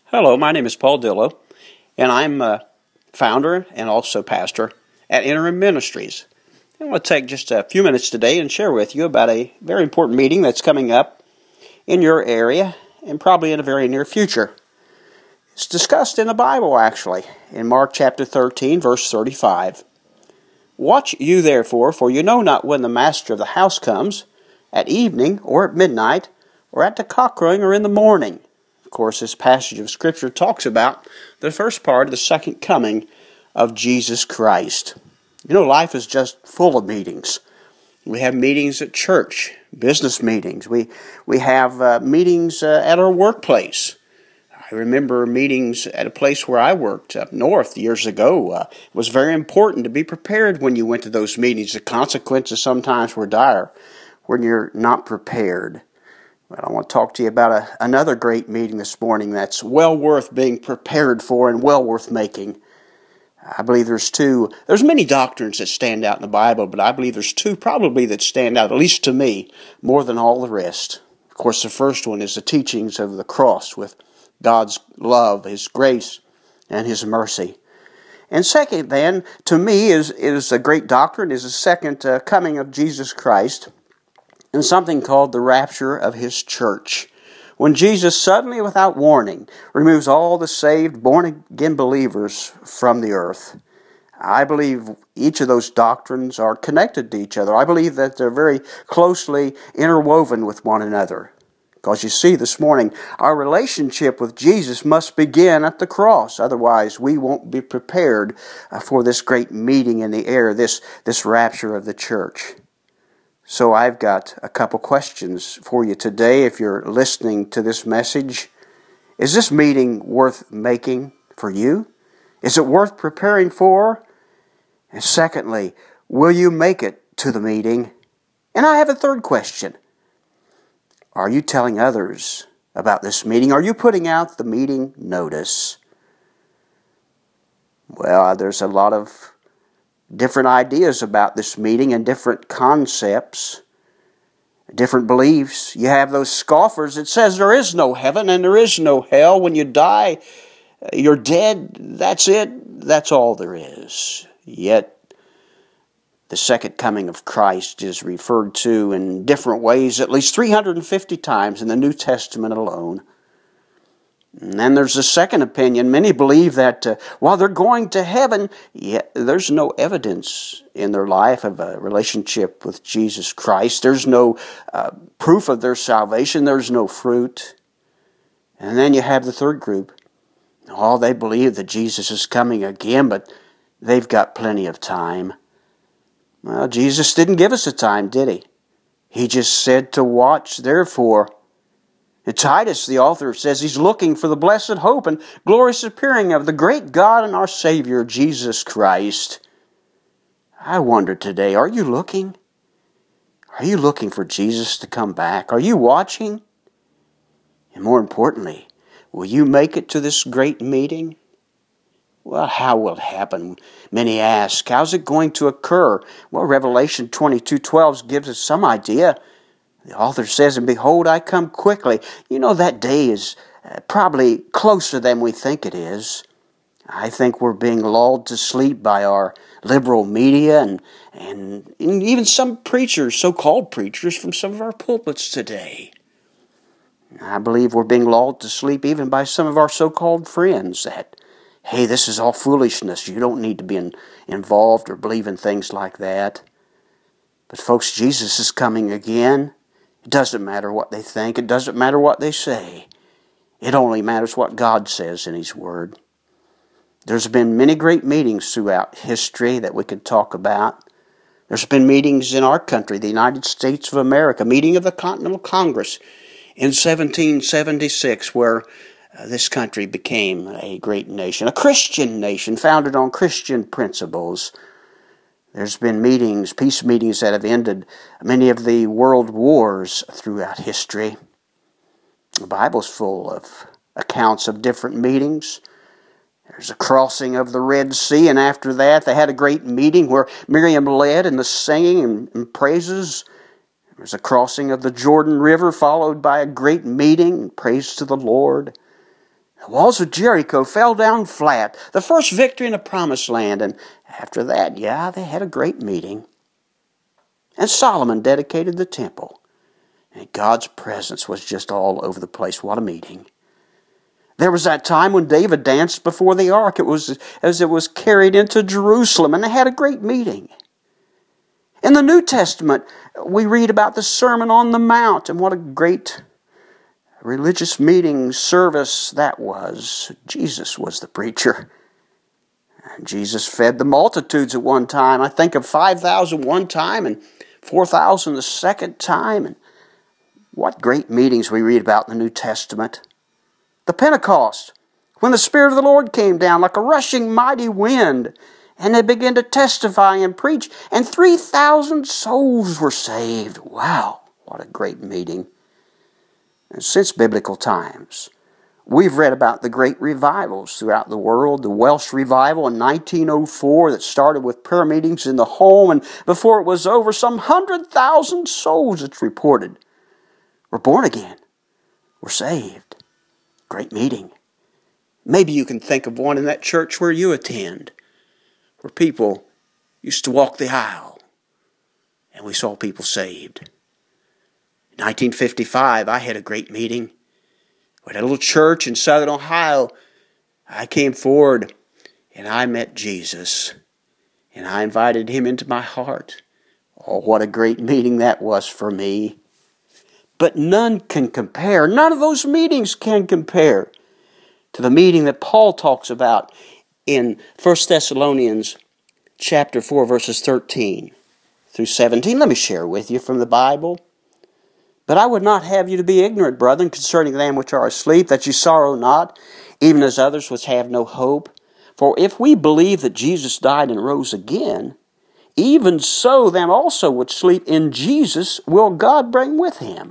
Hello, my name is Paul Dillo, and I'm founder and also pastor at Interim Ministries. I want to take just a few minutes today and share with you about a very important meeting that's coming up in your area and probably in the very near future. It's discussed in the Bible, actually, in Mark chapter 13, verse 35. Watch you therefore, for you know not when the master of the house comes, at evening or at midnight, or at the cockcrowing or in the morning. Of course, this passage of Scripture talks about the first part of the second coming of Jesus Christ. You know, life is just full of meetings. We have meetings at church, business meetings. We have meetings at our workplace. I remember meetings at a place where I worked up north years ago. It was very important to be prepared when you went to those meetings. The consequences sometimes were dire when you're not prepared. But I want to talk to you about another great meeting this morning that's well worth being prepared for and well worth making. I believe there's many doctrines that stand out in the Bible, but I believe there's two probably that stand out, at least to me, more than all the rest. Of course, the first one is the teachings of the cross with God's love, His grace, and His mercy. And second, then, to me, is a great doctrine, is the second coming of Jesus Christ, and something called the rapture of His church. When Jesus suddenly, without warning, removes all the saved, born-again believers from the earth. I believe each of those doctrines are connected to each other. I believe that they're very closely interwoven with one another. Because you see, this morning, our relationship with Jesus must begin at the cross. Otherwise, we won't be prepared for this great meeting in the air, this rapture of the church. So I've got a couple questions for you today if you're listening to this message. Is this meeting worth making for you? Is it worth preparing for? And secondly, will you make it to the meeting? And I have a third question. Are you telling others about this meeting? Are you putting out the meeting notice? Well, there's a lot of different ideas about this meeting and different concepts, different beliefs. You have those scoffers that says there is no heaven and there is no hell. When you die, you're dead. That's it. That's all there is. Yet, the second coming of Christ is referred to in different ways, at least 350 times in the New Testament alone. And then there's a second opinion. Many believe that while they're going to heaven, there's no evidence in their life of a relationship with Jesus Christ. There's no proof of their salvation. There's no fruit. And then you have the third group. They believe that Jesus is coming again, but they've got plenty of time. Well, Jesus didn't give us a time, did He? He just said to watch, therefore. And Titus, the author, says he's looking for the blessed hope and glorious appearing of the great God and our Savior, Jesus Christ. I wonder today, are you looking? Are you looking for Jesus to come back? Are you watching? And more importantly, will you make it to this great meeting? Well, how will it happen? Many ask, how's it going to occur? Well, Revelation 22:12 gives us some idea. The author says, and behold, I come quickly. You know, that day is probably closer than we think it is. I think we're being lulled to sleep by our liberal media and even some preachers, so-called preachers, from some of our pulpits today. I believe we're being lulled to sleep even by some of our so-called friends that, hey, this is all foolishness. You don't need to be involved or believe in things like that. But folks, Jesus is coming again. It doesn't matter what they think. It doesn't matter what they say. It only matters what God says in His Word. There's been many great meetings throughout history that we could talk about. There's been meetings in our country, the United States of America, meeting of the Continental Congress in 1776, where this country became a great nation, a Christian nation founded on Christian principles. There's been meetings, peace meetings that have ended many of the world wars throughout history. The Bible's full of accounts of different meetings. There's a crossing of the Red Sea, and after that they had a great meeting where Miriam led in the singing and praises. There was a crossing of the Jordan River followed by a great meeting and praise to the Lord. The walls of Jericho fell down flat. The first victory in the Promised Land. And after that, they had a great meeting. And Solomon dedicated the temple. And God's presence was just all over the place. What a meeting. There was that time when David danced before the ark. It was as it was carried into Jerusalem. And they had a great meeting. In the New Testament, we read about the Sermon on the Mount. And what a great religious meeting service that was. Jesus was the preacher. And Jesus fed the multitudes at one time. I think of 5,000 one time and 4,000 the second time. And what great meetings we read about in the New Testament. The Pentecost, when the Spirit of the Lord came down like a rushing mighty wind, and they began to testify and preach, and 3,000 souls were saved. Wow, what a great meeting. And since biblical times, we've read about the great revivals throughout the world. The Welsh revival in 1904 that started with prayer meetings in the home, and before it was over, some 100,000 souls, it's reported, were born again, were saved. Great meeting. Maybe you can think of one in that church where you attend, where people used to walk the aisle, and we saw people saved. In 1955, I had a great meeting. At a little church in Southern Ohio, I came forward and I met Jesus. And I invited Him into my heart. Oh, what a great meeting that was for me. But none can compare. None of those meetings can compare to the meeting that Paul talks about in 1 Thessalonians chapter 4, verses 13 through 17. Let me share with you from the Bible. But I would not have you to be ignorant, brethren, concerning them which are asleep, that you sorrow not, even as others which have no hope. For if we believe that Jesus died and rose again, even so them also which sleep in Jesus will God bring with Him.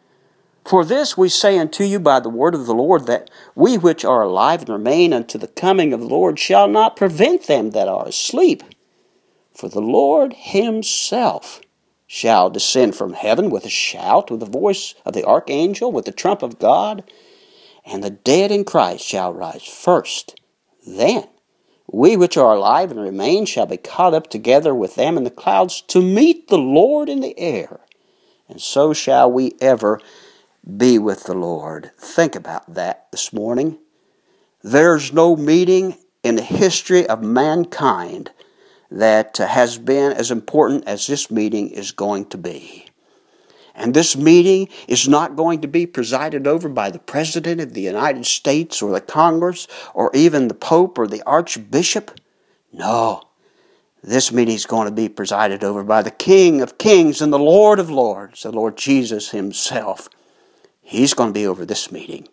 For this we say unto you by the word of the Lord, that we which are alive and remain unto the coming of the Lord shall not prevent them that are asleep. For the Lord Himself shall descend from heaven with a shout, with the voice of the archangel, with the trump of God, and the dead in Christ shall rise first. Then we which are alive and remain shall be caught up together with them in the clouds to meet the Lord in the air. And so shall we ever be with the Lord. Think about that this morning. There's no meeting in the history of mankind that has been as important as this meeting is going to be. And this meeting is not going to be presided over by the President of the United States or the Congress or even the Pope or the Archbishop. No, this meeting is going to be presided over by the King of Kings and the Lord of Lords, the Lord Jesus Himself. He's going to be over this meeting.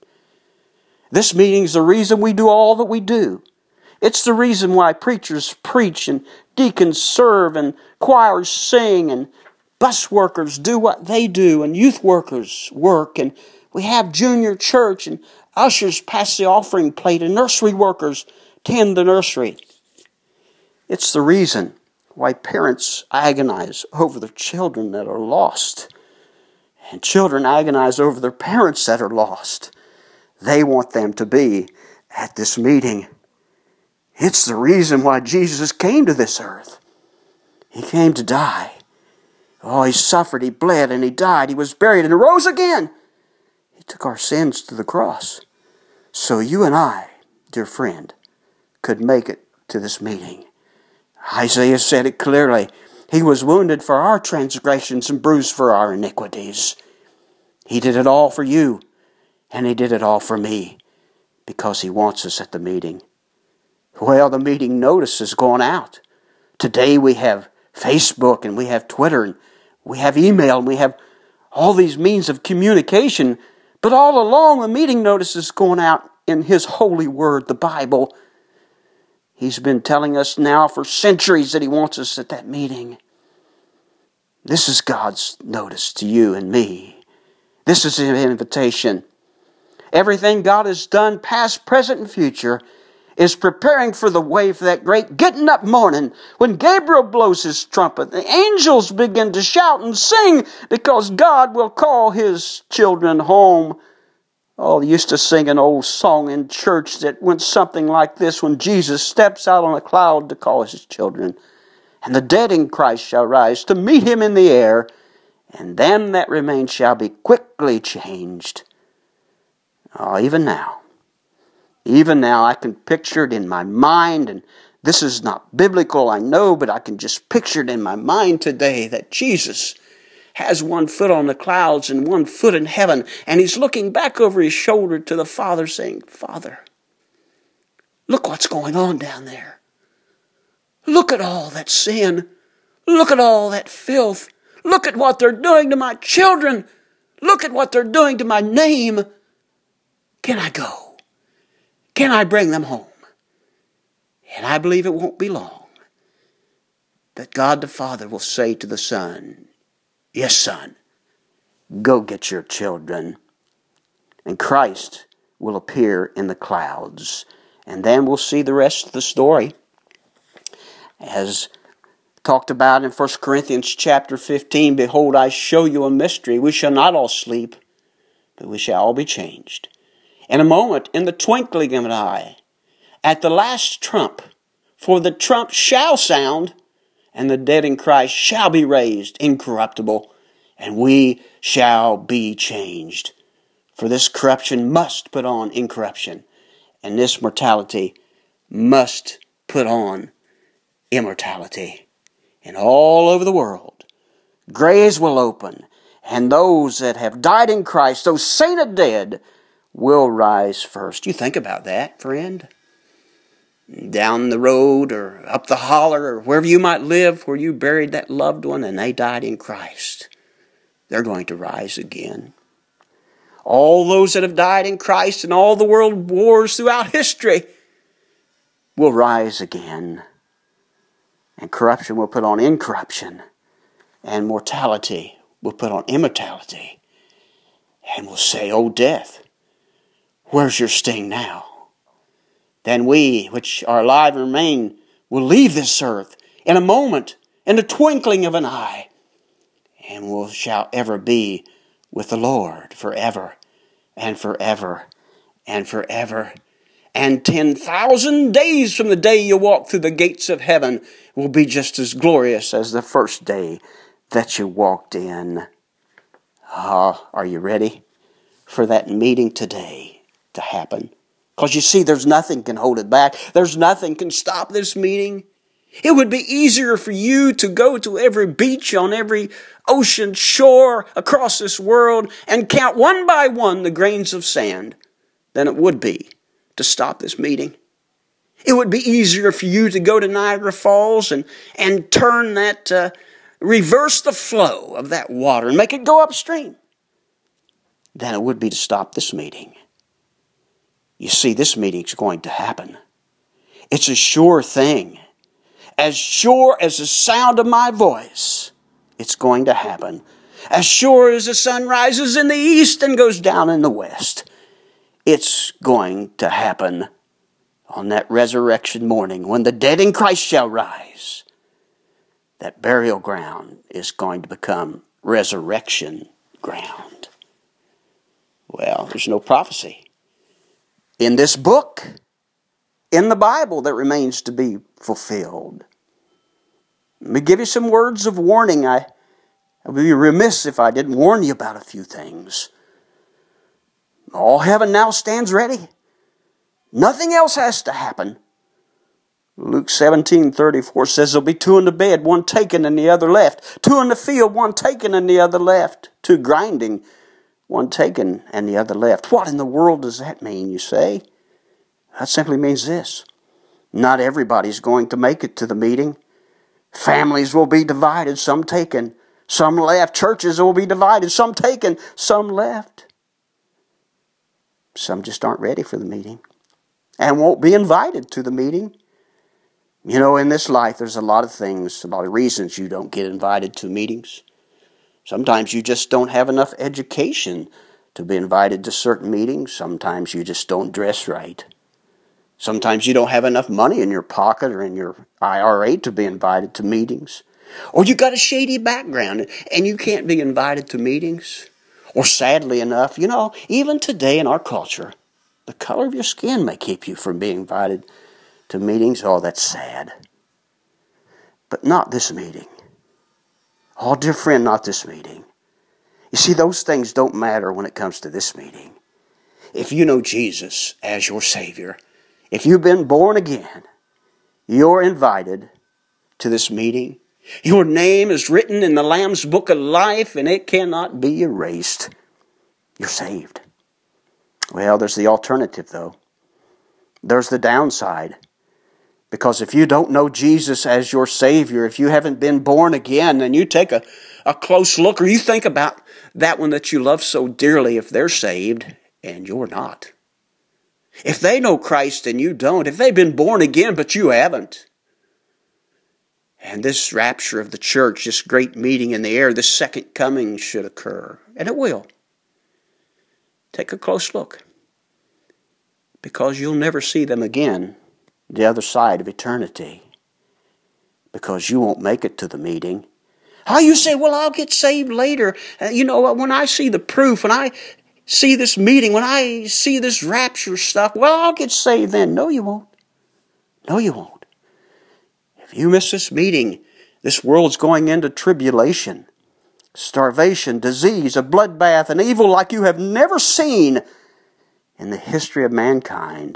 This meeting is the reason we do all that we do. It's the reason why preachers preach and deacons serve and choirs sing and bus workers do what they do and youth workers work, and we have junior church and ushers pass the offering plate and nursery workers tend the nursery. It's the reason why parents agonize over their children that are lost, and children agonize over their parents that are lost. They want them to be at this meeting. It's the reason why Jesus came to this earth. He came to die. Oh, He suffered, He bled, and He died. He was buried and rose again. He took our sins to the cross. So you and I, dear friend, could make it to this meeting. Isaiah said it clearly. He was wounded for our transgressions and bruised for our iniquities. He did it all for you, and He did it all for me, because He wants us at the meeting. Well, the meeting notice is going out. Today we have Facebook and we have Twitter and we have email and we have all these means of communication. But all along the meeting notice is going out in His holy word, the Bible. He's been telling us now for centuries that He wants us at that meeting. This is God's notice to you and me. This is His invitation. Everything God has done, past, present, and future, is preparing for the way for that great getting up morning when Gabriel blows his trumpet. The angels begin to shout and sing because God will call His children home. Oh, they used to sing an old song in church that went something like this: when Jesus steps out on a cloud to call his children, and the dead in Christ shall rise to meet him in the air, and them that remain shall be quickly changed. Oh, even now I can picture it in my mind, and this is not biblical, I know, but I can just picture it in my mind today that Jesus has one foot on the clouds and one foot in heaven, and he's looking back over his shoulder to the Father saying, Father, look what's going on down there. Look at all that sin. Look at all that filth. Look at what they're doing to my children. Look at what they're doing to my name. Can I go? Can I bring them home? And I believe it won't be long that God the Father will say to the Son, yes, son, go get your children. And Christ will appear in the clouds. And then we'll see the rest of the story. As talked about in 1 Corinthians chapter 15, behold, I show you a mystery. We shall not all sleep, but we shall all be changed. In a moment, in the twinkling of an eye, at the last trump, for the trump shall sound, and the dead in Christ shall be raised incorruptible, and we shall be changed. For this corruption must put on incorruption, and this mortality must put on immortality. And all over the world, graves will open, and those that have died in Christ, those sainted dead, will rise first. You think about that, friend. Down the road or up the holler or wherever you might live, where you buried that loved one and they died in Christ, they're going to rise again. All those that have died in Christ in all the world wars throughout history will rise again. And corruption will put on incorruption, and mortality will put on immortality. And will say, O death, where's your sting now? Then we, which are alive and remain, will leave this earth in a moment, in the twinkling of an eye, and shall ever be with the Lord forever and forever and forever. And 10,000 days from the day you walk through the gates of heaven will be just as glorious as the first day that you walked in. Are you ready for that meeting today to happen? Because you see, there's nothing can hold it back. There's nothing can stop this meeting. It would be easier for you to go to every beach on every ocean shore across this world and count one by one the grains of sand than it would be to stop this meeting. It would be easier for you to go to Niagara Falls and turn that, reverse the flow of that water and make it go upstream than it would be to stop this meeting. You see, this meeting's going to happen. It's a sure thing. As sure as the sound of my voice, it's going to happen. As sure as the sun rises in the east and goes down in the west, it's going to happen on that resurrection morning when the dead in Christ shall rise. That burial ground is going to become resurrection ground. Well, there's no prophecy in this book, in the Bible, that remains to be fulfilled. Let me give you some words of warning. I would be remiss if I didn't warn you about a few things. All heaven now stands ready. Nothing else has to happen. Luke 17:34 says there'll be 2 in the bed, one taken and the other left. 2 in the field, one taken and the other left. 2 grinding, one taken and the other left. What in the world does that mean, you say? That simply means this. Not everybody's going to make it to the meeting. Families will be divided, some taken, some left. Churches will be divided, some taken, some left. Some just aren't ready for the meeting and won't be invited to the meeting. You know, in this life, there's a lot of things, a lot of reasons you don't get invited to meetings. Sometimes you just don't have enough education to be invited to certain meetings. Sometimes you just don't dress right. Sometimes you don't have enough money in your pocket or in your IRA to be invited to meetings. Or you got a shady background and you can't be invited to meetings. Or sadly enough, even today in our culture, the color of your skin may keep you from being invited to meetings. Oh, that's sad. But not this meeting. Oh, dear friend, not this meeting. You see, those things don't matter when it comes to this meeting. If you know Jesus as your Savior, if you've been born again, you're invited to this meeting. Your name is written in the Lamb's Book of Life, and it cannot be erased. You're saved. Well, there's the alternative, though. There's the downside. Because if you don't know Jesus as your Savior, if you haven't been born again, and you take a close look, or you think about that one that you love so dearly, if they're saved and you're not. If they know Christ and you don't, if they've been born again but you haven't, and this rapture of the church, this great meeting in the air, this second coming should occur, and it will. Take a close look, because you'll never see them again the other side of eternity, because you won't make it to the meeting. How you say, well, I'll get saved later. When I see the proof, when I see this meeting, when I see this rapture stuff, well, I'll get saved then. No, you won't. No, you won't. If you miss this meeting, this world's going into tribulation, starvation, disease, a bloodbath, and evil like you have never seen in the history of mankind.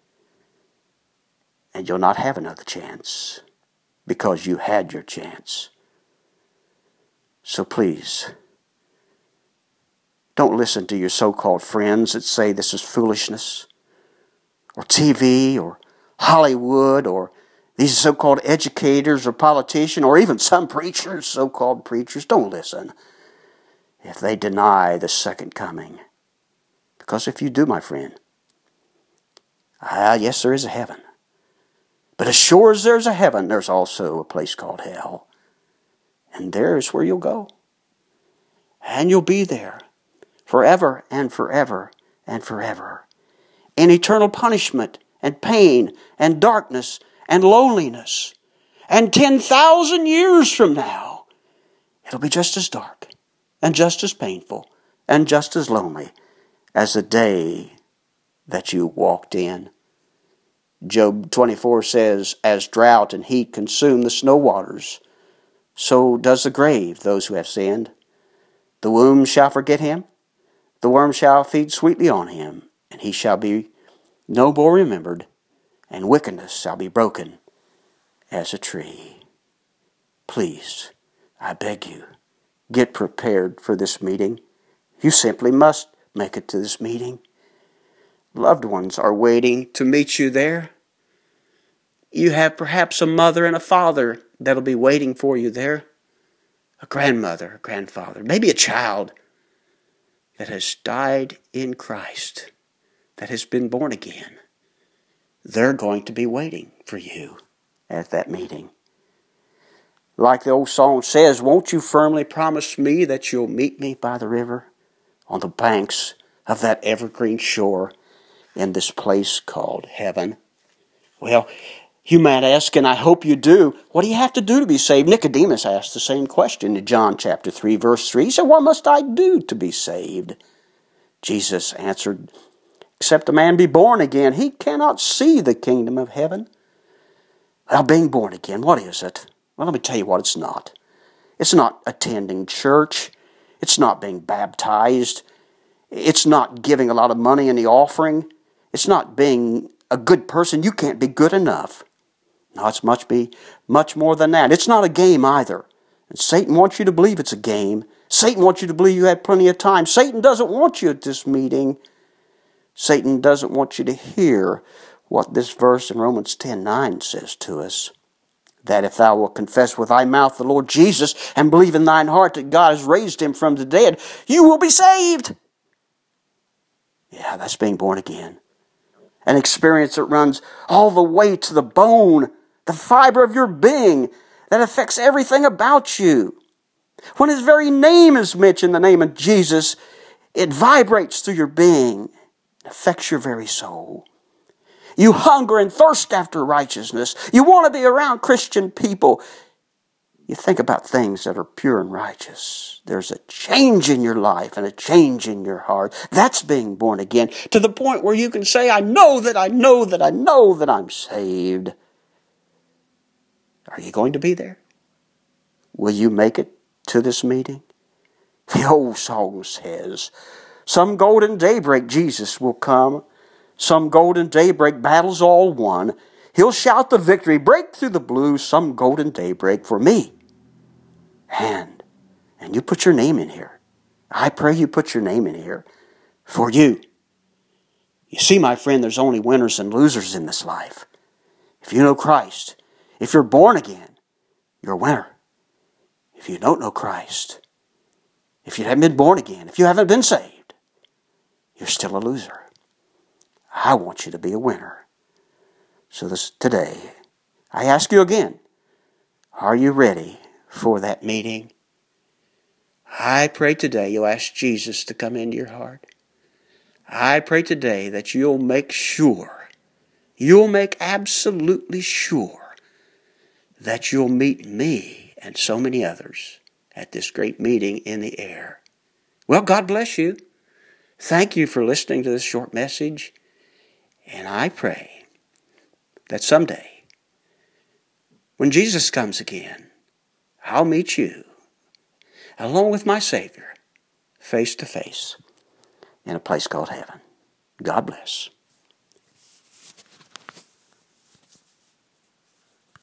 And you'll not have another chance, because you had your chance. So please, don't listen to your so-called friends that say this is foolishness, or TV, or Hollywood, or these so-called educators or politicians, or even some preachers, so-called preachers. Don't listen if they deny the second coming. Because if you do, my friend, yes, there is a heaven. But as sure as there's a heaven, there's also a place called hell. And there is where you'll go. And you'll be there forever and forever and forever. In eternal punishment and pain and darkness and loneliness. And 10,000 years from now, it'll be just as dark and just as painful and just as lonely as the day that you walked in. Job 24 says, as drought and heat consume the snow waters, so does the grave those who have sinned. The womb shall forget him, the worm shall feed sweetly on him, and he shall be no more remembered, and wickedness shall be broken as a tree. Please, I beg you, get prepared for this meeting. You simply must make it to this meeting. Loved ones are waiting to meet you there. You have perhaps a mother and a father that'll be waiting for you there. A grandmother, a grandfather, maybe a child that has died in Christ, that has been born again. They're going to be waiting for you at that meeting. Like the old song says, won't you firmly promise me that you'll meet me by the river on the banks of that evergreen shore in this place called heaven? Well, you might ask, and I hope you do, what do you have to do to be saved? Nicodemus asked the same question in John chapter 3, verse 3. He said, what must I do to be saved? Jesus answered, except a man be born again, he cannot see the kingdom of heaven. Well, being born again, what is it? Well, let me tell you what it's not. It's not attending church. It's not being baptized. It's not giving a lot of money in the offering. It's not being a good person. You can't be good enough. No, it's much more than that. It's not a game either. And Satan wants you to believe it's a game. Satan wants you to believe you had plenty of time. Satan doesn't want you at this meeting. Satan doesn't want you to hear what this verse in Romans 10:9 says to us. That if thou wilt confess with thy mouth the Lord Jesus and believe in thine heart that God has raised him from the dead, you will be saved. Yeah, that's being born again. An experience that runs all the way to the bone, the fiber of your being, that affects everything about you. When his very name is mentioned, the name of Jesus, it vibrates through your being, affects your very soul. You hunger and thirst after righteousness. You want to be around Christian people. you think about things that are pure and righteous. There's a change in your life and a change in your heart. That's being born again, to the point where you can say, I know that I'm saved. Are you going to be there? Will you make it to this meeting? The old song says, some golden daybreak Jesus will come. Some golden daybreak battle's all won. He'll shout the victory, break through the blue, some golden daybreak for me. And you put your name in here. I pray you put your name in here for you. You see, my friend, there's only winners and losers in this life. If you know Christ, if you're born again, you're a winner. If you don't know Christ, if you haven't been born again, if you haven't been saved, you're still a loser. I want you to be a winner. So today, I ask you again, are you ready for that meeting? I pray today you'll ask Jesus to come into your heart. I pray today that you'll make absolutely sure that you'll meet me and so many others at this great meeting in the air. Well, God bless you. Thank you for listening to this short message. And I pray that someday, when Jesus comes again, I'll meet you, along with my Savior, face to face, in a place called heaven. God bless.